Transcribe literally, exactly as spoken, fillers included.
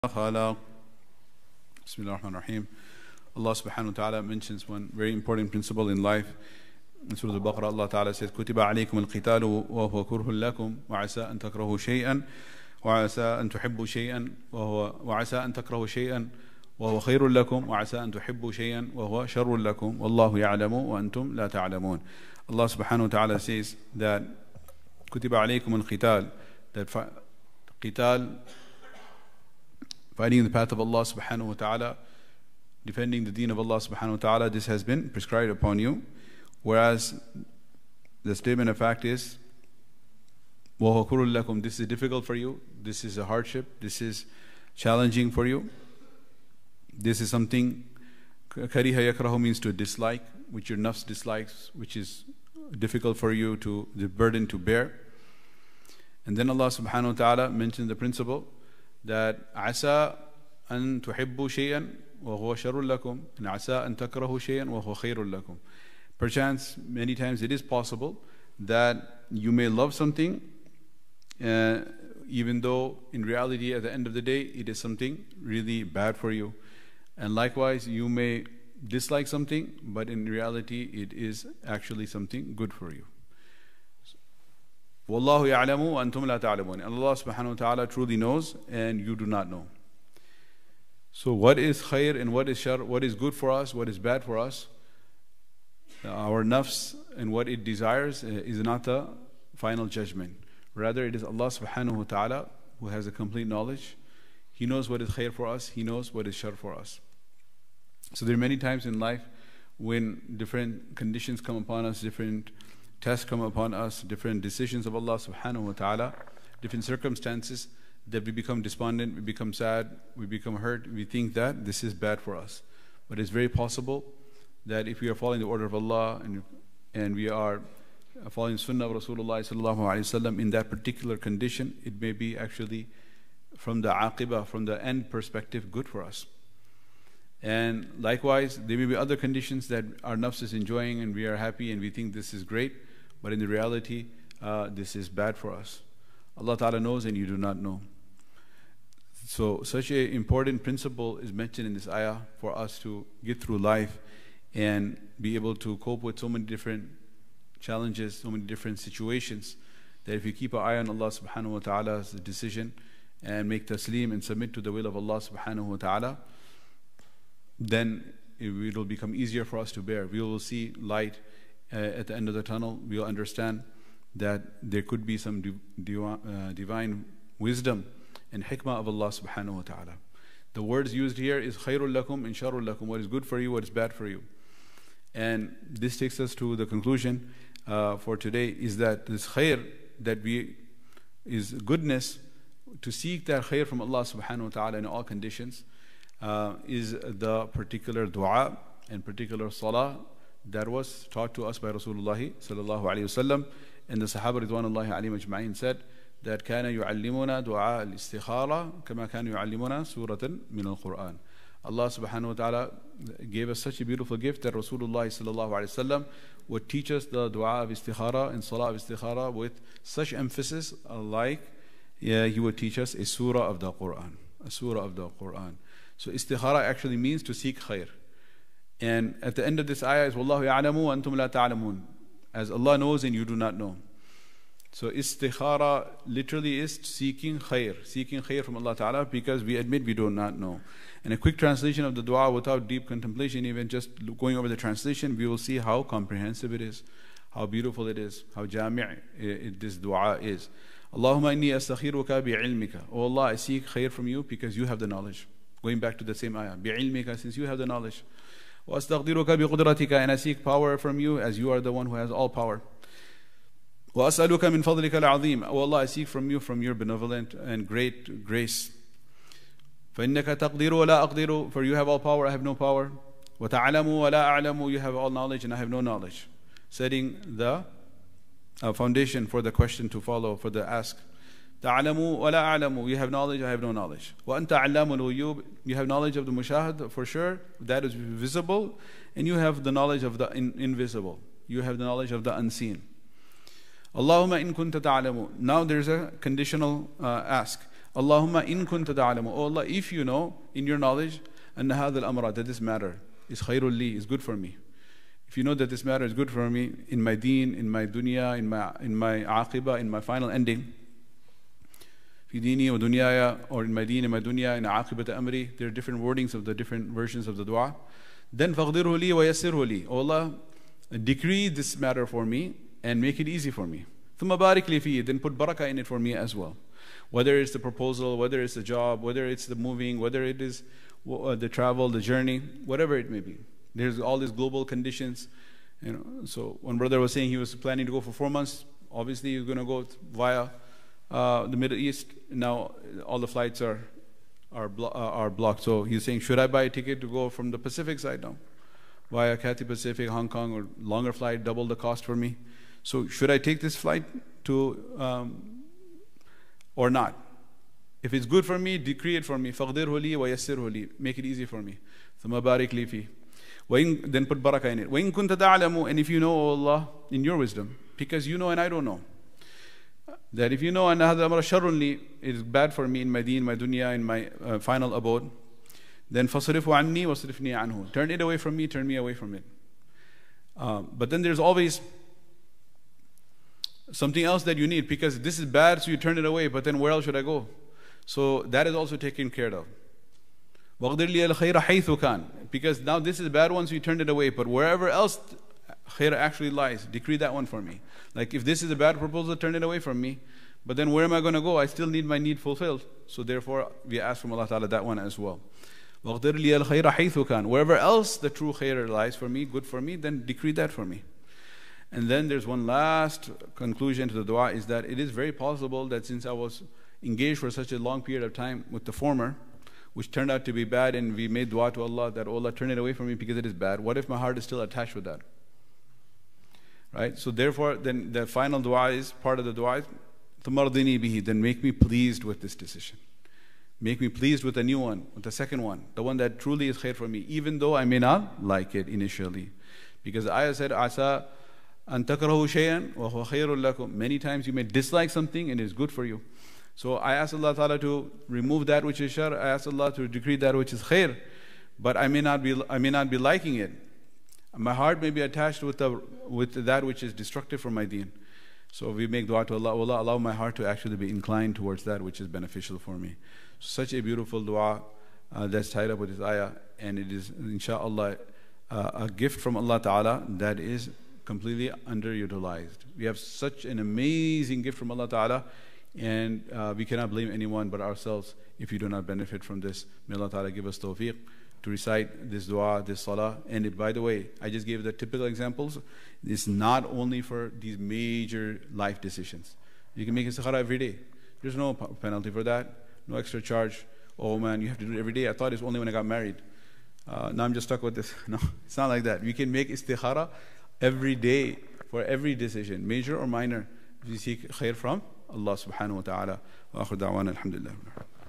خلق. Bismillah ar-Rahman ar-Rahim. Allah subhanahu wa ta'ala mentions one very important principle in life. In Surah Al-Baqarah, Allah ta'ala says, كُتِبَ عَلَيْكُمُ الْقِتَالُ وَهُوَ كُرْهٌ لَكُمْ وَعَسَىٰ أَن تَكْرَهُوا شَيْئًا وَعَسَىٰ أَن تُحِبُّوا شَيْئًا وَهُوَ وَعَسَىٰ أَن تَكْرَهُوا شَيْئًا وَهُوَ خَيْرٌ لَكُمْ وَعَسَىٰ أَن تُحِبُّوا شَيْئًا وَهُوَ شَرٌّ لَكُمْ وَاللَّهُ يَعْلَمُ وَأَنْتُمْ لَا تَعْلَمُونَ. Allah subhanahu wa ta'ala says that كُتِبَ عَلَيْكُمُ الْقِتَالُ, that qital, fighting in the path of Allah subhanahu wa ta'ala, defending the deen of Allah subhanahu wa ta'ala, this has been prescribed upon you. Whereas the statement of fact is, وَهُوَ كُرٌ لَكُمْ, this is difficult for you, this is a hardship, this is challenging for you. This is something, kariha yakrahu means to dislike, which your nafs dislikes, which is difficult for you to, the burden to bear. And then Allah subhanahu wa ta'ala mentioned the principle that عَسَىٰ أَن تُحِبُّوا شَيْئًا وَهُوَ شَرٌّ لَكُمْ and عَسَىٰ أَن تَكْرَهُوا شَيْئًا وَهُوَ خَيْرٌ لَكُمْ. Perchance, many times it is possible that you may love something uh, even though in reality at the end of the day it is something really bad for you. And likewise, you may dislike something, but in reality it is actually something good for you. Wallahu ya'lamu wa antum la ta'lamun. Allah subhanahu wa ta'ala truly knows and you do not know. So what is khair and what is shar, what is good for us, what is bad for us, our nafs and what it desires is not the final judgment. Rather, it is Allah subhanahu wa ta'ala who has a complete knowledge. He knows what is khair for us, He knows what is shar for us. So there are many times in life when different conditions come upon us, different tests come upon us, different decisions of Allah subhanahu wa ta'ala, different circumstances, that we become despondent, we become sad, we become hurt, we think that this is bad for us. But it's very possible that if we are following the order of Allah and, and we are following the sunnah of Rasulullah sallallahu alayhi wa sallam in that particular condition, it may be actually from the aqibah, from the end perspective, good for us. And likewise, there may be other conditions that our nafs is enjoying and we are happy and we think this is great, but in the reality, uh, this is bad for us. Allah Ta'ala knows and you do not know. So such an important principle is mentioned in this ayah for us to get through life and be able to cope with so many different challenges, so many different situations, that if you keep our eye on Allah subhanahu wa ta'ala's decision and make taslim and submit to the will of Allah subhanahu wa ta'ala, then it will become easier for us to bear. We will see light uh, at the end of the tunnel. We will understand that there could be some div div uh, divine wisdom and hikmah of Allah subhanahu wa ta'ala. The words used here is khairul lakum and sharul lakum, what is good for you, what is bad for you. And this takes us to the conclusion uh, for today, is that this khair that we is goodness, to seek that khair from Allah subhanahu wa ta'ala in all conditions, uh, is the particular dua and particular salah that was taught to us by Rasulullah sallallahu alayhi wasallam. And the Sahaba ridwanullahi alayhim ajma'in said that كان يعلمنا دعاء الاستخارة كما كان يعلمنا سورة من القرآن. Allah subhanahu wa ta'ala gave us such a beautiful gift that Rasulullah sallallahu alayhi wasallam would teach us the dua of istikhara and salah of istikhara with such emphasis, like yeah, he would teach us a surah of the Quran, a surah of the Quran. So istikhara actually means to seek khair. And at the end of this ayah is Wallahu ya'lamu wa antum la ta'lamun, as Allah knows and you do not know. So istikhara literally is seeking khair, seeking khair from Allah Ta'ala, because we admit we do not know. And a quick translation of the dua without deep contemplation, even just going over the translation, we will see how comprehensive it is, how beautiful it is, how jami' this dua is. Allahumma inni astakhiruka bi'ilmika. Oh Allah, I seek khair from you because you have the knowledge. Going back to the same ayah, bi'ilmika, since you have the knowledge. وَأَسْتَغْدِرُكَ بِقُدْرَتِكَ, and I seek power from you as you are the one who has all power. وَأَسْأَلُكَ مِنْ فَضْلِكَ الْعَظِيمِ. Oh Allah, I seek from you from your benevolent and great grace. فَإِنَّكَ تَقْدِرُ وَلَا أَقْدِرُ, for you have all power, I have no power. وَتَعْلَمُ وَلَا أَعْلَمُ, you have all knowledge and I have no knowledge. Setting the uh, foundation for the question to follow, for the ask. تَعْلَمُ وَلَا أَعْلَمُ, you have knowledge, I have no knowledge. وَأَنْتَ عَلَّامُ الْغُيُوبِ, you have knowledge of the mushahad for sure, that is visible, and you have the knowledge of the in invisible. You have the knowledge of the unseen. Allahumma in kunta ta'lamu. Now there's a conditional uh, ask. Allahumma in kunta ta'alamu. Oh Allah, if you know in your knowledge, anna hadha al-amra, that this matter is khairul li, is good for me. If you know that this matter is good for me in my deen, in my dunya, in my in my aqibah, in my final ending, fi dini wa dunyaya, or in my deen, in my dunya, in aqibat amri, there are different wordings of the different versions of the dua. Then faqdirhu li wa yassirhu li. Oh Allah, decree this matter for me and make it easy for me. Thumma barik li fi, then put barakah in it for me as well. Whether it's the proposal, whether it's the job, whether it's the moving, whether it is the travel, the journey, whatever it may be. There's all these global conditions. You know, so one brother was saying he was planning to go for four months. Obviously, he's going to go via uh, the Middle East. Now all the flights are are, blo uh, are blocked. So he's saying, should I buy a ticket to go from the Pacific side now, via Cathay Pacific, Hong Kong, or longer flight, double the cost for me? So should I take this flight to um, or not? If it's good for me, decree it for me. فَقْدِرْهُ لِي وَيَسِّرْهُ لِي. Make it easy for me. ثُمَّ بَارِكْ لِي فِيهِ. Then put barakah in it. وَإِن كُنْتَ تَعْلَمُ. And if you know, O Allah, in your wisdom, because you know and I don't know, that if you know أَنَّ هَذَا أَمْرَ شَرٌ لِي, it is bad for me in my deen, my dunya, in my uh, final abode, then فَصْرِفُ عَنِّي وَصْرِفْنِي عَنْهُ. Turn it away from me, turn me away from it. Uh, but then there's always something else that you need, because this is bad, so you turn it away, but then where else should I go? So that is also taken care of. وَقْدِرْ لِي الْخَيْرَ حَيْثُ كَانَ. Because now this is a bad one, so you turned it away, but wherever else khair actually lies, decree that one for me. Like if this is a bad proposal, turn it away from me. But then where am I going to go? I still need my need fulfilled. So therefore, we ask from Allah Ta'ala that one as well. وَقْدِرْ لِي الْخَيْرَ حَيْثُ كَانَ. Wherever else the true khair lies for me, good for me, then decree that for me. And then there's one last conclusion to the dua, is that it is very possible that since I was engaged for such a long period of time with the former, which turned out to be bad, and we made dua to Allah that, oh Allah, turn it away from me because it is bad. What if my heart is still attached with that? Right? So therefore, then the final dua is, part of the dua is, تَمَرْضِنِي بِهِ. Then make me pleased with this decision. Make me pleased with the new one, with the second one, the one that truly is khair for me, even though I may not like it initially. Because the ayah said, Asa أَن تَكْرَهُ شَيْئًا وَهُوَ خَيْرٌ لَكُمْ. Many times you may dislike something and it is good for you. So I ask Allah Ta'ala to remove that which is shar. I ask Allah to decree that which is khair. But I may not be, I may not be liking it. My heart may be attached with, the, with that which is destructive for my deen. So we make dua to Allah, Allah, allow my heart to actually be inclined towards that which is beneficial for me. Such a beautiful dua uh, that's tied up with this ayah. And it is, inshaAllah, uh, a gift from Allah Ta'ala that is completely underutilized. We have such an amazing gift from Allah Ta'ala, and uh, we cannot blame anyone but ourselves if we do not benefit from this. May Allah Ta'ala give us tawfiq to recite this dua, this salah. And it, by the way, I just gave the typical examples. It's not only for these major life decisions. You can make istikhara every day. There's no penalty for that, no extra charge. Oh man, you have to do it every day. I thought it's only when I got married. Uh, now I'm just stuck with this. No, it's not like that. We can make istikhara every day for every decision, major or minor. We seek khair from Allah subhanahu wa ta'ala. Wa akhir da'wana alhamdulillah.